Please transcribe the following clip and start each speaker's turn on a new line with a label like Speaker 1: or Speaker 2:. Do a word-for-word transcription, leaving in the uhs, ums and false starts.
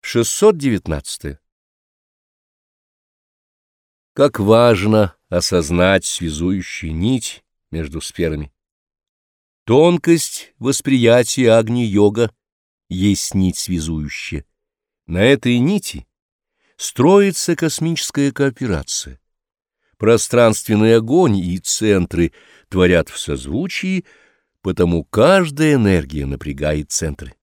Speaker 1: шестьсот девятнадцатое. Как важно осознать связующую нить между сферами. Тонкость восприятия Агни-йога есть нить связующая. На этой нити строится космическая кооперация. Пространственный огонь и центры творят в созвучии, потому каждая энергия напрягает центры.